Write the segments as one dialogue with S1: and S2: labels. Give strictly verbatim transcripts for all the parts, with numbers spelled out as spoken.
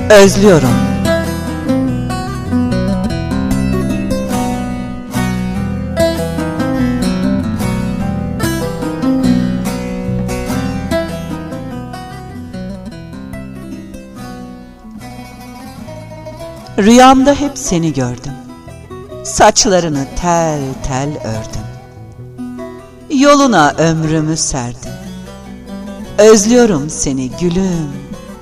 S1: Özlüyorum. Rüyamda hep seni gördüm. Saçlarını tel tel ördüm. Yoluna ömrümü serdim. Özlüyorum seni gülüm.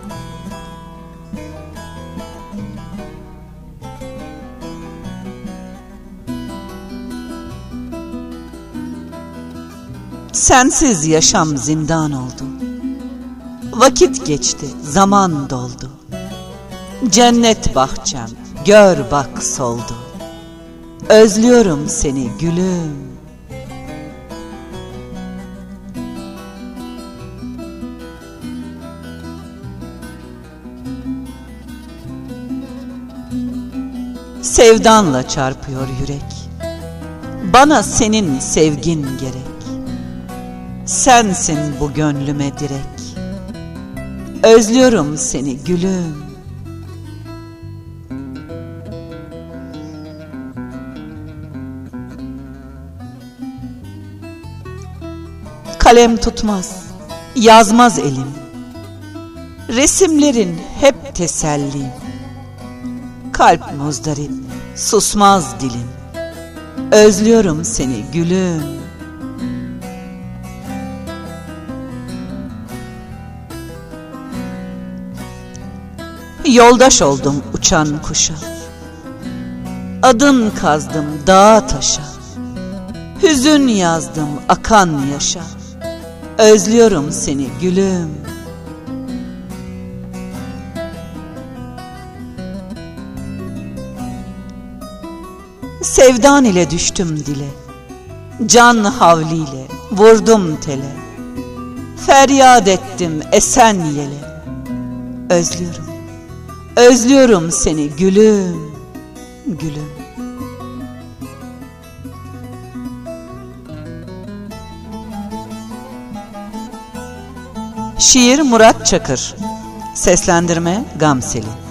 S1: Sensiz yaşam zindan oldu. Vakit geçti, zaman doldu. Cennet bahçem, gör bak soldu. Özlüyorum seni gülüm. Sevdanla çarpıyor yürek. Bana senin sevgin gerek. Sensin bu gönlüme direk. Özlüyorum seni gülüm. Kalem tutmaz, yazmaz elim. Resimlerin hep tesellim. Kalp muzdarip, susmaz dilim. Özlüyorum seni gülüm. Yoldaş oldum uçan kuşa. Adın kazdım dağa taşa. Hüzün yazdım akan yaşa. Özlüyorum seni gülüm. Sevdan ile düştüm dile. Can havliyle vurdum tele. Feryat ettim esen yele. Özlüyorum, özlüyorum seni gülüm, gülüm. Şiir Murat Çakır. Seslendirme Gamseli.